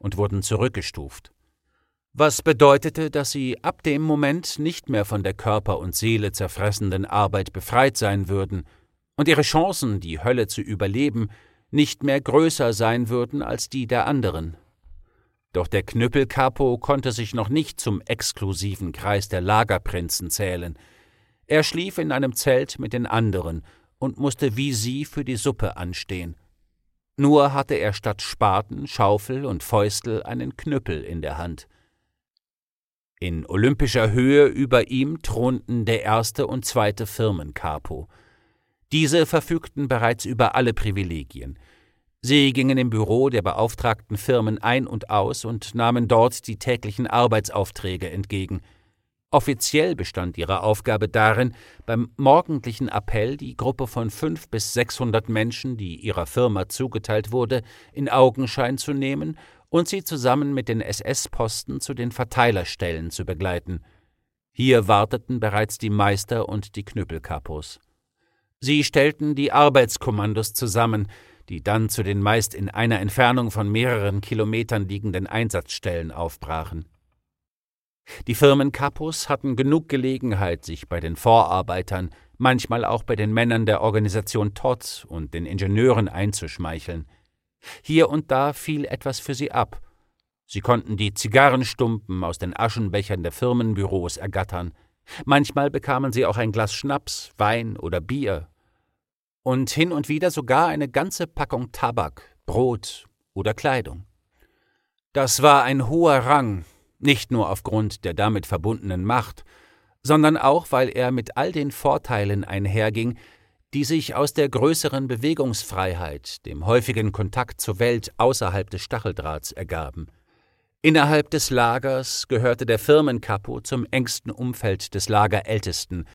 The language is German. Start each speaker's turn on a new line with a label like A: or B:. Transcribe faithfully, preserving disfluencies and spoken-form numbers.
A: und wurden zurückgestuft. Was bedeutete, dass sie ab dem Moment nicht mehr von der Körper und Seele zerfressenden Arbeit befreit sein würden und ihre Chancen, die Hölle zu überleben, nicht mehr größer sein würden als die der anderen. Doch der Knüppelkapo konnte sich noch nicht zum exklusiven Kreis der Lagerprinzen zählen. Er schlief in einem Zelt mit den anderen und musste wie sie für die Suppe anstehen. Nur hatte er statt Spaten, Schaufel und Fäustel einen Knüppel in der Hand. In olympischer Höhe über ihm thronten der erste und zweite Firmenkapo. Diese verfügten bereits über alle Privilegien. Sie gingen im Büro der beauftragten Firmen ein und aus und nahmen dort die täglichen Arbeitsaufträge entgegen. Offiziell bestand ihre Aufgabe darin, beim morgendlichen Appell die Gruppe von fünf bis sechshundert Menschen, die ihrer Firma zugeteilt wurde, in Augenschein zu nehmen und sie zusammen mit den S S-Posten zu den Verteilerstellen zu begleiten. Hier warteten bereits die Meister und die Knüppelkapos. Sie stellten die Arbeitskommandos zusammen, die dann zu den meist in einer Entfernung von mehreren Kilometern liegenden Einsatzstellen aufbrachen. Die Firmenkapos hatten genug Gelegenheit, sich bei den Vorarbeitern, manchmal auch bei den Männern der Organisation Todt und den Ingenieuren einzuschmeicheln. Hier und da fiel etwas für sie ab. Sie konnten die Zigarrenstumpen aus den Aschenbechern der Firmenbüros ergattern. Manchmal bekamen sie auch ein Glas Schnaps, Wein oder Bier. Und hin und wieder sogar eine ganze Packung Tabak, Brot oder Kleidung. Das war ein hoher Rang, nicht nur aufgrund der damit verbundenen Macht, sondern auch, weil er mit all den Vorteilen einherging, die sich aus der größeren Bewegungsfreiheit, dem häufigen Kontakt zur Welt außerhalb des Stacheldrahts ergaben. Innerhalb des Lagers gehörte der Firmenkapo zum engsten Umfeld des Lagerältesten,